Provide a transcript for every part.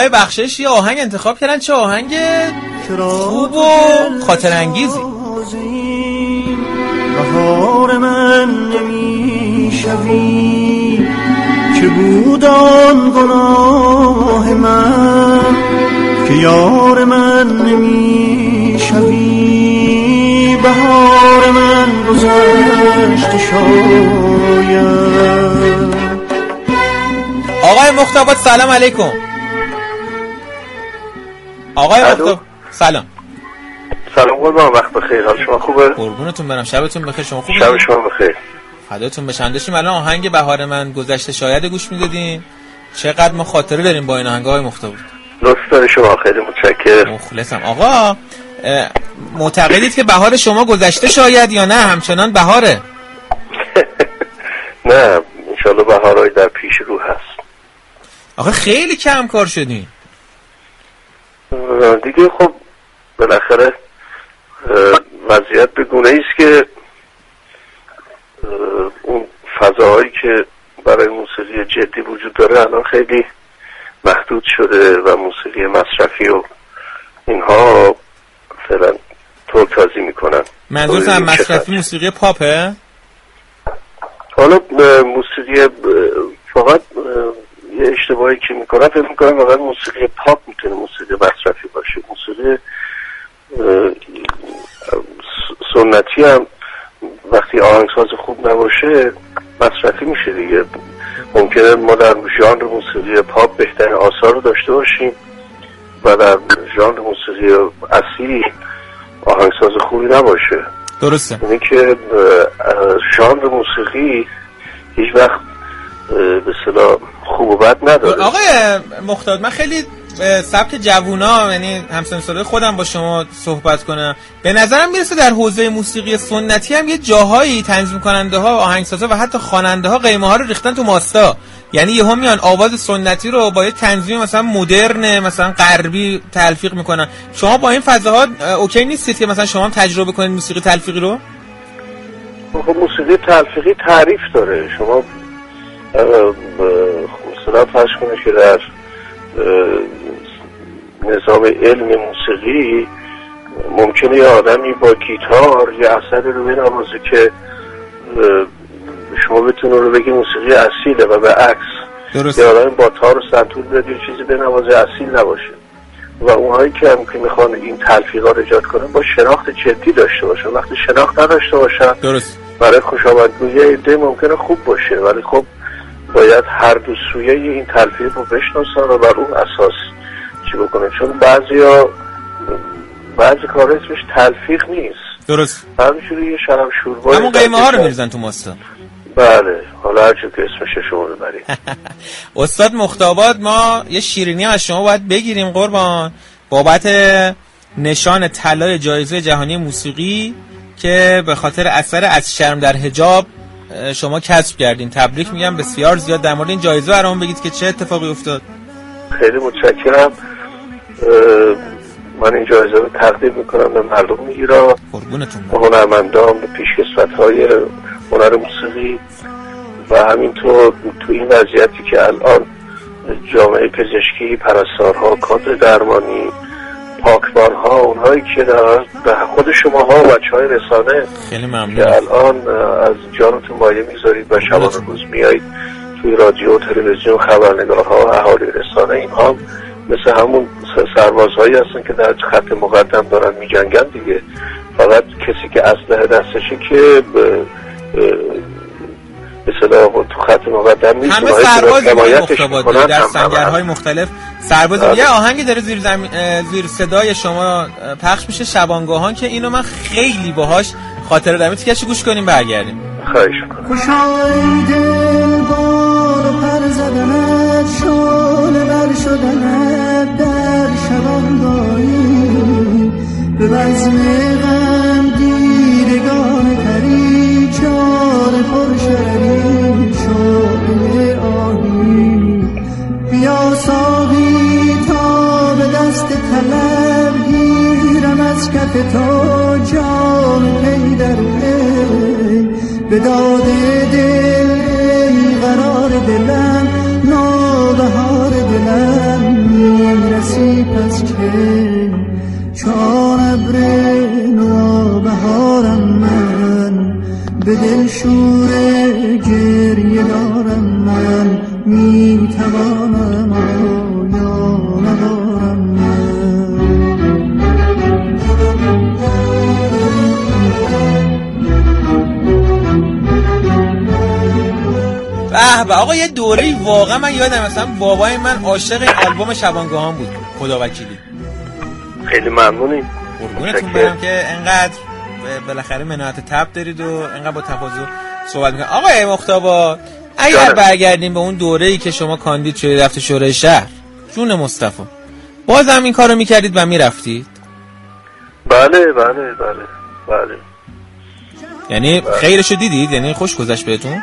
آقای بخشش یه آهنگ انتخاب کردن، چه آهنگ خوب و خاطر انگیزی. بهار من نمیشوی که بودان گناه من، که یار من نمیشوی بهار من گذشته شاید. آقای مختابات سلام علیکم. آقای مختابات سلام. سلام قربان، وقت بخیر، حال شما خوبه؟ قربونتون برم، شبتون بخیر. شما خوبه؟ شب شما بخیر. فداتون بشم. داشتیم الان آهنگ بهار من گذشته شاید گوش میدادین. چقدر ما خاطره داریم با این آهنگ‌های مختابات. لطف داری شما، خیلی متشکرم. مخلصم. آقا معتقدید که بهار شما گذشته شاید یا نه همچنان بهاره؟ نه، انشالله بهارای در پیش رو هست. آخه خیلی کم کار شدین دیگه. خب بالاخره وضعیت به گونه ایست که اون فضاهایی که برای موسیقی جدی وجود داره الان خیلی محدود شده و موسیقی مصرفی و اینها فعلا تازی میکنن. منظورتون مصرفی موسیقی پاپه؟ حالا موسیقی فقط یه اشتباهی که میکنن فکر میکنن واقعا موسیقی پاپ میتونه موسیقی مصرفی باشه. موسیقی سنتی هم وقتی آهنگساز خوب نباشه مصرفی میشه دیگه. ممکنه ما در ژانر موسیقی پاپ بهترین آثار رو داشته باشیم و در ژانر موسیقی اصیل آهنگساز خوبی نباشه. درسته. یعنی که ژانر موسیقی هیچ وقت به اصطلاح خوب و بد نداره. آقای مختار، من خیلی سبک جوونا، یعنی همسن سالای خودم با شما صحبت کنم، به نظرم میرسه در حوزه موسیقی سنتی هم یه جاهایی تنظیم کننده ها، آهنگسازا و حتی خواننده ها قیمه ها رو ریختن تو ماستا. یعنی یهو میان آواز سنتی رو با یه تنظیم مثلا مدرن مثلا غربی تلفیق میکنن. شما با این فضاها اوکی نیستید که مثلا شما هم تجربه کنید موسیقی تلفیقی رو؟ خب موسیقی تلفیقی تعریف داره. شما مثلا فرض کنید که در نظام علم موسیقی ممکنه یه آدمی با گیتار یه اثری رو بنوازه که شما بتونه رو بگی موسیقی اصیله و به عکس یه آدمی با تار و سنتور بیاد یه چیزی بنوازه اصیل نباشه. و اونهایی که هم که میخوان این تلفیقا رو ایجاد کنن با شناخت جدی داشته باشن. وقتی شناخت نداشته باشن درست برای خوشامدگویی ایده ممکنه خوب باشه، ولی خب باید هر دو سویه این تلفیق رو بشناسن و بر اون اساس چی بکنه. چون بعضی کار اسمش تلفیق نیست. درست. همینجوری یه شرم شوربای همون قیمه ها رو میریزن تو ماستا. بله، حالا هرچی که اسمش شما ببرید. استاد مختابات، ما یه شیرینی از شما باید بگیریم قربان، بابت نشان طلای جایزه جهانی موسیقی که به خاطر اثر از شرم در حجاب شما کسب کردین. تبریک میگم بسیار زیاد. در مورد این جایزه برام بگید که چه اتفاقی افتاد. خیلی متشکرم. من این جایزه رو تقدیم میکنم به مردم ایران، به هنرمندان، به پیشکسوت‌های هنر موسیقی و همینطور تو این وضعیتی که الان جامعه پزشکی، پرستارها، کادر درمانی، پاکبانها، اونهایی که در خود شماها و بچه‌های رسانه خیلی ممنون که الان از جانتون مایه میذارید و شبان روز میایید توی رادیو و تلویزیون، خبرنگارها و اهالی رسانه، اینها مثل همون سربازهایی هستن که در خط مقدم دارن میجنگن دیگه. فقط کسی که اسلحه دستشه که مثلا تو خط مقدم نیست. همه سربازی مختابات در سنگرهای مختلف سربازی. یه آهنگی داره زیر صدای شما پخش میشه، شبانگاهان، که اینو من خیلی باهاش خاطره دارم. تیکش گوش کنیم برگردیم. خواهش میکنم. خوشای دل بال و پر زدنت، شعله بر شدنت در شبانگاهی، به بزم غم دیدگان تری، جان پر شرری شعله آهی. بیا ساقی تا به دست طلب گیرم از کف تو جام پی در پی، به داد دل ای قرار دلم، نوبهار دلم کسی پس که چون ابر نوبهارم من به دل شور گریه دارم من میتوانم آیا ندارم من. به آقا یه دوره‌ای واقعا من یادم مثلا بابای من عاشق این آلبوم شبانگاهان بود خدا وکیلی. خیلی ممنونیم قربونتون برم که انقدر بالاخره مناعت تب دارید و انقدر با تفاضل صحبت میکنید. آقای مختابا اگر برگردیم به اون دوره‌ای که شما کاندید شدید رفت شورای شهر جون مصطفی باز هم این کارو میکردید و میرفتید؟ بله. یعنی خیرشو دیدید؟ یعنی خوش گذشت بهتون؟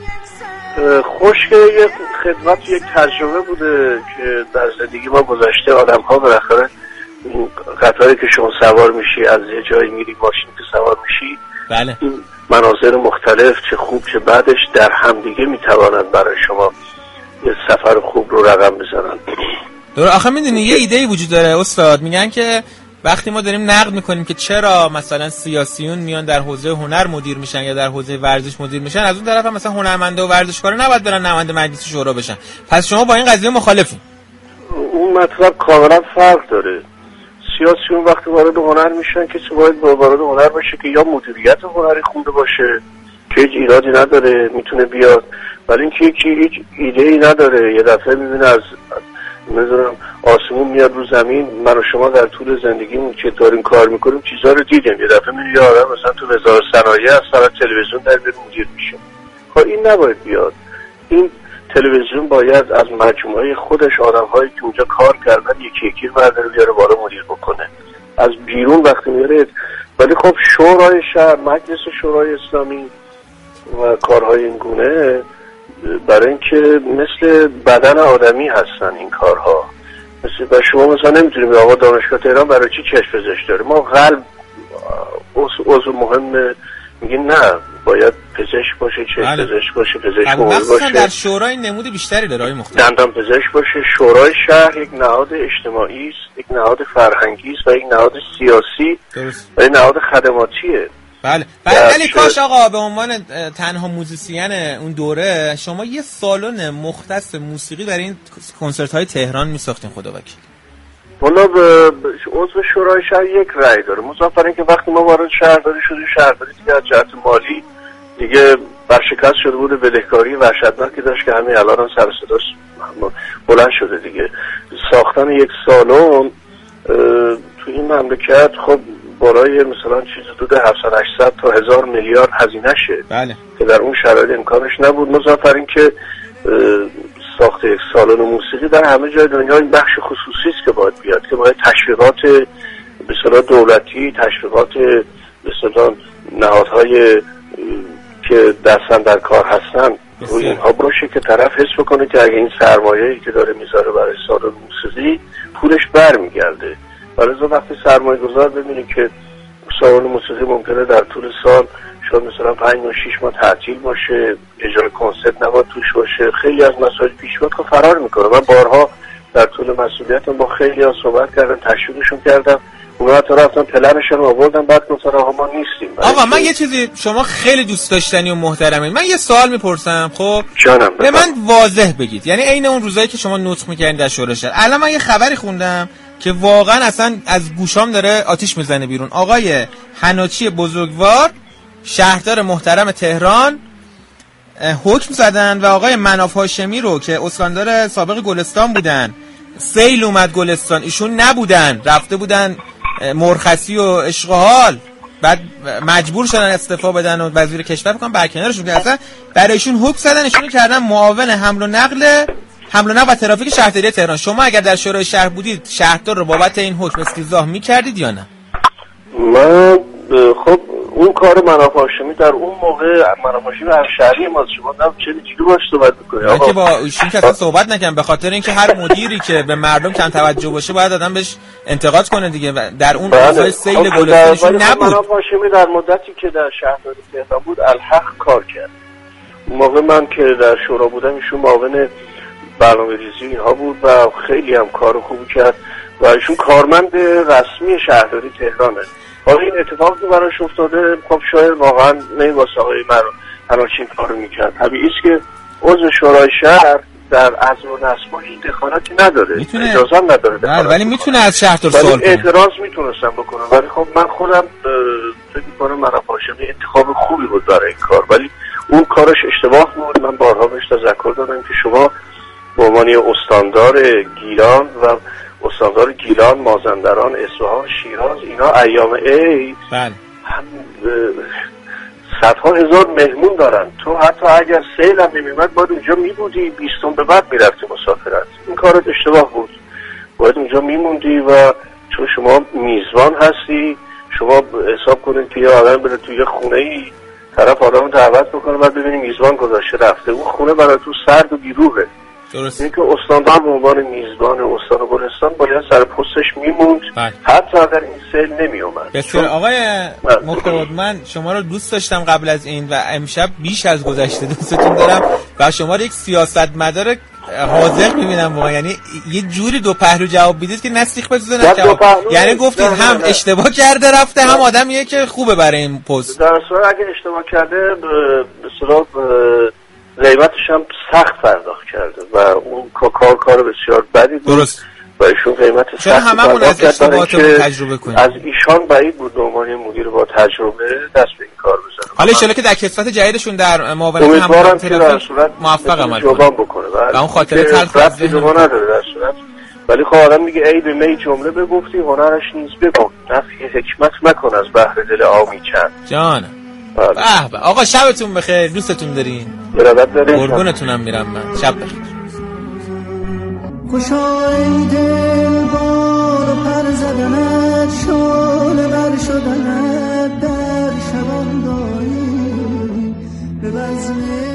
خوش که یک خدمت یک تجربه بوده که در زندگی ما گذشته. آدم ها بالاخره قطاری که شما سوار میشی از یه جایی میری ماشین که سوار میشی بله. این مناظر مختلف چه خوب چه بعدش در همدیگه میتوانند برای شما یه سفر خوب رو رقم بزنن. آخه میدونی یه ایده‌ای وجود داره استاد، میگن که وقتی ما داریم نقد میکنیم که چرا مثلا سیاسیون میان در حوزه هنر مدیر میشن یا در حوزه ورزش مدیر میشن، از اون طرف هم مثلا هنرمنده و ورزشکارا نباید برن نماینده مجلس شورا بشن. پس شما با این قضیه مخالفین؟ اون مطلب کاملا فرق داره. سیاسیون وقتی وارد هنر میشن کسی باید وارد هنر باشه که یا مدیریت هنری خونده باشه که هیچ ایرادی نداره میتونه بیاد، ولی اینکه هیچ ایده‌ای نداره یه دفعه میبینه از میذارم آسمون میاد رو زمین. من و شما در طول زندگیمون که داریم کار میکنیم چیزا رو دیدیم، یه دفعه میبینی آدم مثلا تو وزارت صنایع از طرف تلویزیون در بیاد مدیر میشه. خب این نباید بیاد. این تلویزیون باید از مجموعه خودش آدم‌هایی که اونجا کار کردن یکی یکی برداره بیاره بالا مدیر بکنه. از بیرون وقتی میاره. ولی خب شورای شهر، مجلس شورای اسلامی و کارهای این گونه برای اینکه مثل بدن آدمی هستن این کارها. مثل شما مثلا نمیتونیم آقا دانشگاه تهران برای چی چشم پزشک داره؟ ما قلب عضو مهمه، میگیم نه باید پزشک باشه، چشم پزشک باشه، پزشک عمومی باشه. در شورای نمود بیشتری داره آقای مختار. دندان پزشک باشه. شورای شهر یک نهاد اجتماعی است، یک نهاد فرهنگی است و یک نهاد سیاسی و یک نهاد خدماتیه. بله ولی کاش آقا به عنوان تنها موزیسین اون دوره شما یه سالن مختص موسیقی برای این کنسرت های تهران میساختین خدا وکیل. والا عضو شورای شهر یک رأی داره. مسافر این که وقتی ما وارد شهرداری شدیم، شهرداری دیگه از جهت مالی دیگه برشکست شده بود، بدهکاری وحشتناکی داشت که همین الان هم سر صداش بلند شده دیگه. ساختن یک سالن تو این مملکت خب برای مثلا چیز حدود 700-800 تا 1000 میلیارد هزینه شه. بله. که در اون شرایط امکانش نبود. مضافر این که ساخت یک سالن موسیقی در همه جای دنیا این بخش خصوصی است که باید بیاد، که باید تشویقات به اصطلاح دولتی، تشویقات به اصطلاح نهادهای که دستن در کار هستن روی اینها باشه که طرف حس بکنه که اگه این سرمایه‌ای که داره میذاره برای سالن موسیقی پولش برمیگرده. ولی وقتی سرمایه گذار ببینید که سالن موسیقی ممکنه در طول سال شاید مثلا 5 یا 6 ماه تعطیل باشه، اجرای کنسرت نباید توش باشه، خیلی از مسائل پیش میاد که فرار میکنه. من بارها در طول مسئولیتم با خیلی ها صحبت کردم، تشویقشون کردم، اونا حتی رفتن پلنشون رو آوردن، بعد گفتن آقا ما نیستیم. آقا من یه چیزی، شما خیلی دوست داشتنی و محترمی، من یه سوال میپرسم. خب به من واضح بگید، یعنی عین اون روزایی که شما نطق میکردین در شورای شهر، الان من یه خبری خوندم که واقعا اصلا از گوشام داره آتیش میزنه بیرون. آقای حناچی بزرگوار شهردار محترم تهران حکم زدن و آقای مناف هاشمی رو که استاندار سابق گلستان بودن، سیل اومد گلستان، ایشون نبودن، رفته بودن مرخصی و عشق و حال، بعد مجبور شدن استعفا بدن و وزیر کشور بکنن برکنارشون که اصلا برایشون حکم زدن، ایشونو کردن معاون حمل و نقل و ترافیک شهرداری تهران. شما اگر در شورای شهر بودید شهردار رو بابت این حکم استیضاح می‌کردید یا نه؟ من خب اون کار مناف هاشمی در اون موقع، مناف هاشمی هر شهری ما، شما هم چه جوری باش صحبت می‌کنید؟ من که با ایشون که اصلا صحبت نکنم، به خاطر اینکه هر مدیری که به مردم کم توجه باشه باید آدم بهش انتقاد کنه دیگه. در اون روزای سیل گلستانشون نبود. مناف هاشمی در مدتی که در شهرداری تهران بود الحق کار کرد. اون موقع من که در شورا بودم ایشون معاون برنامه‌ریزی اینها بود و خیلی هم کار خوبی کرد و ایشون کارمند رسمی شهرداری تهرانه. حالا این اتفاقی که براش افتاده خب شاید واقعا نمی‌واسه آقای هرچین کارو میکرد. طبیعیه که عضو شورای شهر در عزل و نصب هیچ دخالتی نداره، اجازه نداره، ولی میتونه از شهردار سوال کنه. اعتراض میتونستم بکنم، ولی خب من خودم فکر می‌کنم مرحبا هاشمی انتخاب خوبی بود برای این کار، ولی اون کارش اشتباه بود. من بارها بهش تذکر دادم که شما به عنوان استاندار گیلان و استاندار گیلان، مازندران، اصفهان، شیراز، اینا ایام عید هم صدها هزار مهمون دارن. تو حتی اگر سیل هم نمیمد باید اونجا میبودی، 20 به بعد میرفتی مسافرت. این کارت اشتباه بود، باید اونجا میموندی و چون شما میزبان هستی، شما حساب کنید که یه آدم بره توی یه خونه ای طرف آدم دعوت بکنه بعد ببینی میزبان گذاشته رفته، اون خونه برای تو سرد و بیروحه. درست. اینکه استاندار به عنوان میزبان استان بلوچستان باید سر پستش میموند حتی اگر این سیل نمی اومد. بسیار آقای مختار، من شما رو دوست داشتم قبل از این و امشب بیش از گذشته دوستتون دارم و شما رو یک سیاستمدار حاضر میبینم واقعا. یعنی یه جوری دو پهلو جواب میدید که نه سیخ بزنه نه جواب. یعنی گفتید هم اشتباه کرده رفته هم آدمیه که خوبه برای این پست. در اصل اگه اشتباه کرده به اصطلاح قیمتش هم سخت پرداخت کرده و اون کار بسیار بدی بود. درست. و ایشون قیمت سخت هممون از اشتباهاتمون تجربه کنیم. از ایشان بعید بود به عنوان مدیر با تجربه دست به این کار بزنه. حالا ان شاءالله که در کسوت جدیدشون در معاونت امیدوارم که در صورت موفق عمل بکنه و اون خاطره تلخ نداره در صورت. ولی خب آدم میگه ای به می جمله بگفتی هنرش نیز بگو، نفی حکمت مکن از بحر دل عامی چند. جانم. به آقا شبتون بخیر، دوستتون دارین، ارادت دارین، قربونتونم میرم من. شب بخیر. خوشای دل بار و پر زدنت، شعله بر شدنت در شبان دایی به بزم